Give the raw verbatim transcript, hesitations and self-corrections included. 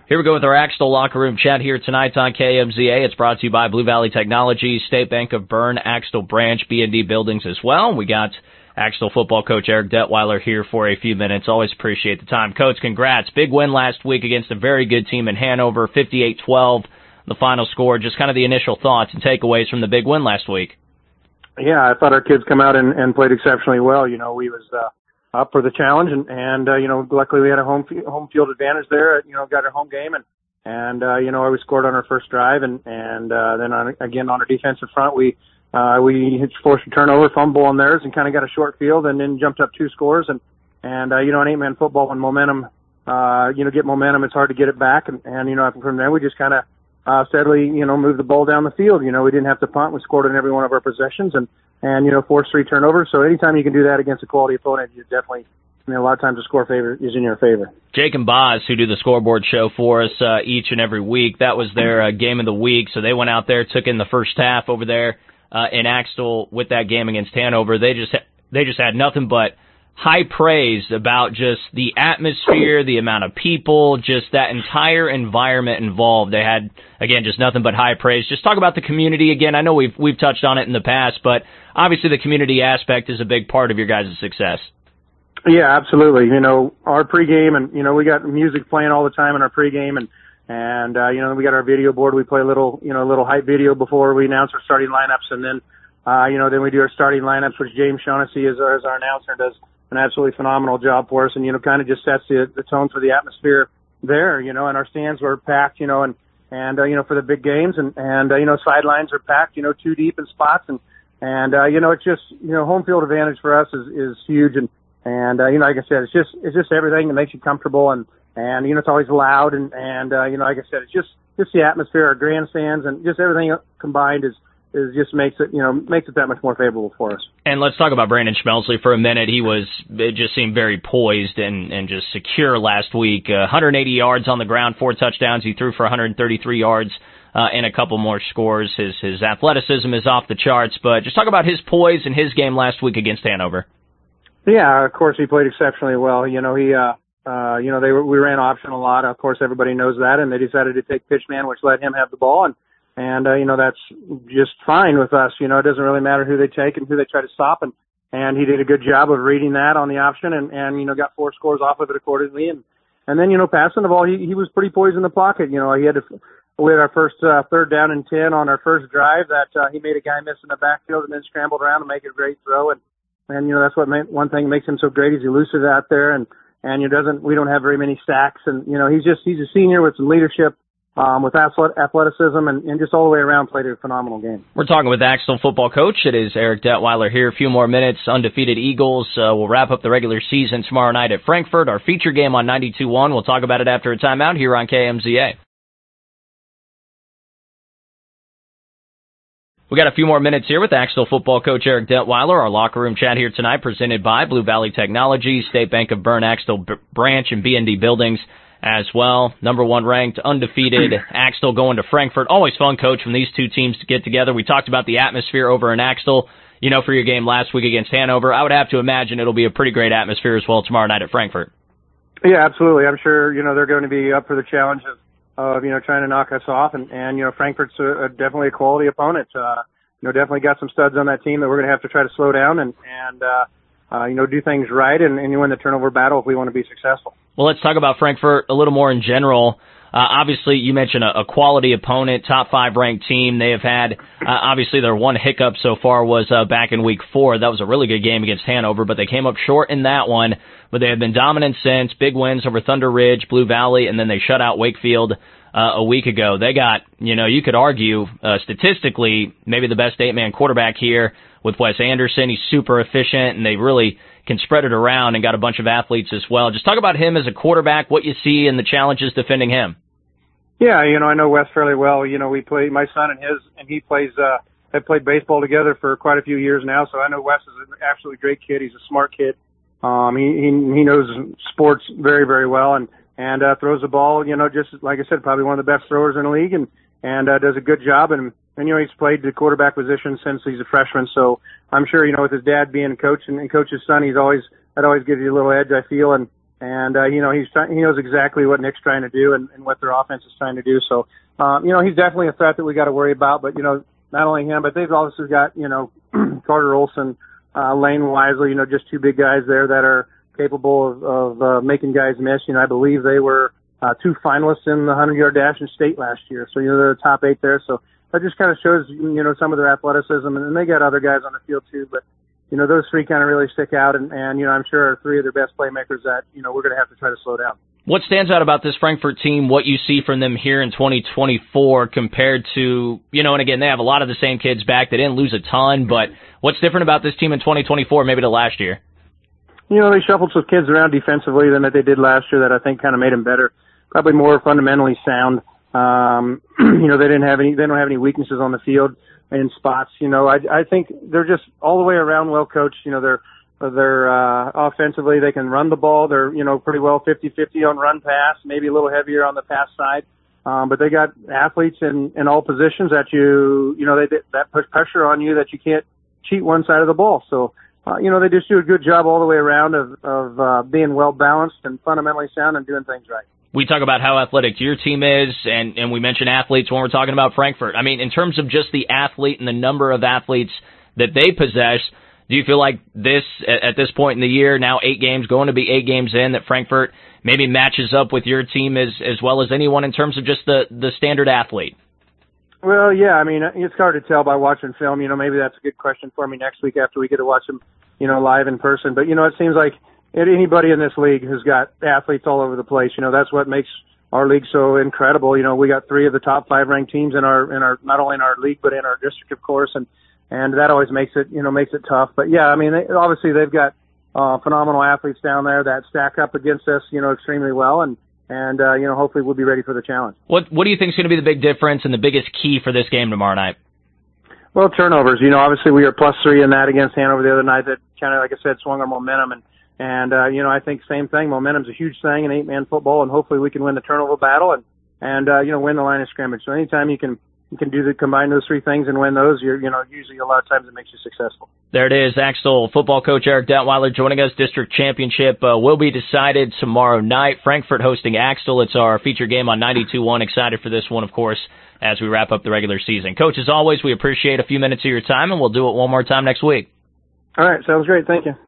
Here we go with our Axtell Locker Room chat here tonight on K M Z A. It's brought to you by Blue Valley Technologies, State Bank of Bern, Axtell Branch, B and D Buildings as well. We got Axtell football coach Eric Detweiler here for a few minutes. Always appreciate the time. Coach, congrats. Big win last week against a very good team in Hanover, fifty-eight twelve. The final score, just kind of the initial thoughts and takeaways from the big win last week. Yeah, I thought our kids come out and, and played exceptionally well. You know, we was uh, up for the challenge, and, and uh, you know, luckily we had a home home field advantage there. You know, got our home game, and and uh, you know, we scored on our first drive, and and uh, then on, again on our defensive front, we uh, we forced a turnover, fumble on theirs, and kind of got a short field, and then jumped up two scores, and and uh, you know, in eight man football, when momentum, uh, you know, get momentum, it's hard to get it back, and and you know, from there we just kind of Uh, steadily, you know, move the ball down the field. You know, we didn't have to punt. We scored in every one of our possessions, and, and, you know, forced three turnovers. So anytime you can do that against a quality opponent, you definitely, I mean, a lot of times the score favor is in your favor. Jake and Boz, who do the scoreboard show for us uh, each and every week, that was their uh, game of the week. So they went out there, took in the first half over there uh, in Axtell with that game against Hanover. They just ha- they just had nothing but high praise about just the atmosphere, the amount of people, just that entire environment involved. They had, again, just nothing but high praise. Just talk about the community again. I know we've we've touched on it in the past, but obviously the community aspect is a big part of your guys' success. Yeah, absolutely. You know, our pregame, and, you know, we got music playing all the time in our pregame, and, and uh, you know, we got our video board. We play a little, you know, a little hype video before we announce our starting lineups, and then, uh, you know, then we do our starting lineups, which James Shaughnessy is our, is our announcer and does an absolutely phenomenal job for us, and, you know, kind of just sets the, the tone for the atmosphere there, you know, and our stands were packed, you know, and, and, uh, you know, for the big games, and, and, uh, you know, sidelines are packed, you know, two deep in spots, and, and, uh, you know, it's just, you know, home field advantage for us is, is huge, and, and, uh, you know, like I said, it's just, it's just everything that makes you comfortable, and, and, you know, it's always loud, and, and, uh, you know, like I said, it's just, just the atmosphere, our grandstands, and just everything combined is, is just makes it, you know, makes it that much more favorable for us. And let's talk about Brandon Schmelzley for a minute. He was, it just seemed very poised and, and just secure last week. Uh, one hundred eighty yards on the ground, four touchdowns. He threw for one hundred thirty-three yards uh, and a couple more scores. His his athleticism is off the charts. But just talk about his poise in his game last week against Hanover. Yeah, of course he played exceptionally well. You know, he, uh, uh, you know, they were, we ran option a lot. Of course, everybody knows that, and they decided to take pitch man, which let him have the ball, and. And, uh, you know, that's just fine with us. You know, it doesn't really matter who they take and who they try to stop. And, and he did a good job of reading that on the option and, and, you know, got four scores off of it accordingly. And, and then, you know, passing the ball, he, he was pretty poised in the pocket. You know, he had to, we had our first, uh, third down and ten on our first drive that, uh, he made a guy miss in the backfield and then scrambled around to make a great throw. And, and, you know, that's what made, one thing makes him so great. He's elusive out there, and, and he doesn't, we don't have very many sacks. And, you know, he's just, he's a senior with some leadership. Um, with athleticism and, and just all the way around played a phenomenal game. We're talking with Axtell football coach. It is Eric Detweiler here. A few more minutes. Undefeated Eagles uh, will wrap up the regular season tomorrow night at Frankfort. Our feature game on ninety-two point one. We'll talk about it after a timeout here on K M Z A. We got a few more minutes here with Axtell football coach Eric Detweiler. Our locker room chat here tonight presented by Blue Valley Technologies, State Bank of Bern, Axtell B- Branch, and B and D Buildings as well. Number one ranked, undefeated Axtell going to Frankfort. Always fun, coach, when these two teams get together. We talked about the atmosphere over in Axtell, you know, for your game last week against Hanover. I would have to imagine it'll be a pretty great atmosphere as well tomorrow night at Frankfort. Yeah, absolutely. I'm sure, you know, they're going to be up for the challenge of, of you know, trying to knock us off. And, and you know, Frankfort's a, a definitely a quality opponent. Uh, you know, definitely got some studs on that team that we're going to have to try to slow down and, and uh, uh, you know, do things right and, and win the turnover battle if we want to be successful. Well, let's talk about Frankfort a little more in general. Uh, obviously, you mentioned a, a quality opponent, top five ranked team. They have had, uh, obviously, their one hiccup so far was uh, back in week four. That was a really good game against Hanover, but they came up short in that one. But they have been dominant since. Big wins over Thunder Ridge, Blue Valley, and then they shut out Wakefield uh, a week ago. They got, you know, you could argue, uh, statistically, maybe the best eight-man quarterback here with Wes Anderson. He's super efficient, and they really can spread it around and got a bunch of athletes as well. Just talk about him as a quarterback, what you see and the challenges defending him. Yeah, you know, I know Wes fairly well. You know, we play, my son and his, and he plays, uh, have played baseball together for quite a few years now, so I know Wes is an absolutely great kid. He's a smart kid. Um, he, he, he knows sports very, very well and, and, uh, throws the ball, you know, just like I said, probably one of the best throwers in the league and, and, uh, does a good job. And, and, you know, he's played the quarterback position since he's a freshman, so I'm sure, you know, with his dad being a coach and, and coach's son, he's always, that always gives you a little edge, I feel. And, and uh, you know he's try- he knows exactly what Nick's trying to do and, and what their offense is trying to do. So um, you know he's definitely a threat that we got to worry about. But you know not only him, but they've also got you know Carter Olson, uh, Lane Wisely, you know just two big guys there that are capable of, of uh, making guys miss. You know I believe they were uh, two finalists in the hundred-yard dash in state last year. So you know they're the top eight there. So that just kind of shows you know some of their athleticism, and they got other guys on the field too, but. You know, those three kind of really stick out, and, and, you know, I'm sure are three of their best playmakers that, you know, we're going to have to try to slow down. What stands out about this Frankfort team, what you see from them here in twenty twenty-four compared to, you know, and again, they have a lot of the same kids back. They didn't lose a ton, but what's different about this team in twenty twenty-four maybe to last year? You know, they shuffled some kids around defensively than that they did last year that I think kind of made them better, probably more fundamentally sound. Um, you know, they didn't have any, they don't have any weaknesses on the field. In spots, you know, I, I think they're just all the way around well coached. You know, they're, they're, uh, offensively, they can run the ball. They're, you know, pretty well fifty-fifty on run pass, maybe a little heavier on the pass side. Um, but they got athletes in, in all positions that you, you know, they, that puts pressure on you that you can't cheat one side of the ball. So, uh, you know, they just do a good job all the way around of, of, uh, being well balanced and fundamentally sound and doing things right. We talk about how athletic your team is, and, and we mention athletes when we're talking about Frankfort. I mean, in terms of just the athlete and the number of athletes that they possess, do you feel like this, at this point in the year, now eight games, going to be eight games in, that Frankfort maybe matches up with your team as, as well as anyone in terms of just the, the standard athlete? Well, yeah, I mean, it's hard to tell by watching film. You know, maybe that's a good question for me next week after we get to watch them, you know, live in person. But, you know, it seems like anybody in this league has got athletes all over the place. You know, that's what makes our league so incredible. You know, we got three of the top five ranked teams in our, in our, not only in our league, but in our district, of course. And, and that always makes it, you know, makes it tough. But yeah, I mean, they, obviously they've got, uh, phenomenal athletes down there that stack up against us, you know, extremely well. And, and, uh, you know, hopefully we'll be ready for the challenge. What, what do you think is going to be the big difference and the biggest key for this game tomorrow night? Well, turnovers. You know, obviously we were plus three in that against Hanover the other night that kind of, like I said, swung our momentum. And, And, uh, you know, I think same thing. Momentum's a huge thing in eight-man football, and hopefully we can win the turnover battle and, and, uh, you know, win the line of scrimmage. So anytime you can, you can do the, combine those three things and win those, you're, you know, usually a lot of times it makes you successful. There it is. Axtell football coach Eric Detweiler joining us. District championship uh, will be decided tomorrow night. Frankfort hosting Axtell. It's our feature game on ninety-two point one. Excited for this one, of course, as we wrap up the regular season. Coach, as always, we appreciate a few minutes of your time, and we'll do it one more time next week. All right. Sounds great. Thank you.